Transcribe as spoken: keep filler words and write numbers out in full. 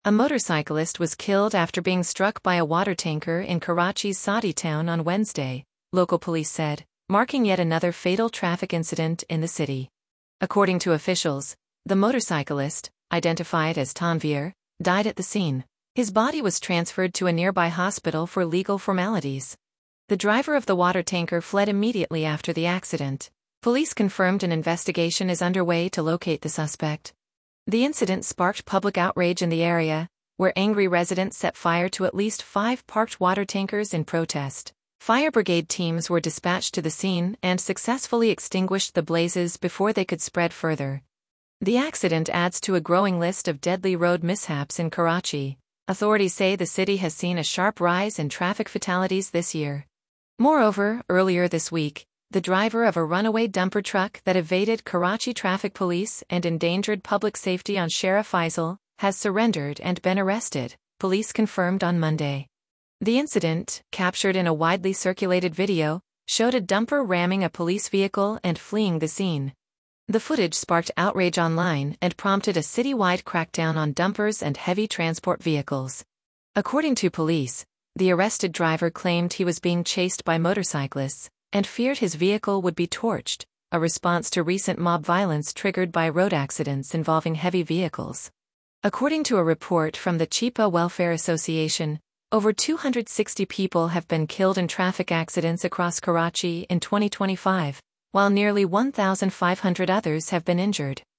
A motorcyclist was killed after being struck by a water tanker in Karachi's Saudi town on Wednesday, local police said, marking yet another fatal traffic incident in the city. According to officials, the motorcyclist, identified as Tanveer, died at the scene. His body was transferred to a nearby hospital for legal formalities. The driver of the water tanker fled immediately after the accident. Police confirmed an investigation is underway to locate the suspect. The incident sparked public outrage in the area, where angry residents set fire to at least five parked water tankers in protest. Fire brigade teams were dispatched to the scene and successfully extinguished the blazes before they could spread further. The accident adds to a growing list of deadly road mishaps in Karachi. Authorities say the city has seen a sharp rise in traffic fatalities this year. Moreover, earlier this week, the driver of a runaway dumper truck that evaded Karachi traffic police and endangered public safety on Sheriff Faisal has surrendered and been arrested, police confirmed on Monday. The incident, captured in a widely circulated video, showed a dumper ramming a police vehicle and fleeing the scene. The footage sparked outrage online and prompted a citywide crackdown on dumpers and heavy transport vehicles. According to police, the arrested driver claimed he was being chased by motorcyclists and feared his vehicle would be torched, a response to recent mob violence triggered by road accidents involving heavy vehicles. According to a report from the Chipa Welfare Association, over two hundred sixty people have been killed in traffic accidents across Karachi in twenty twenty-five, while nearly one thousand five hundred others have been injured.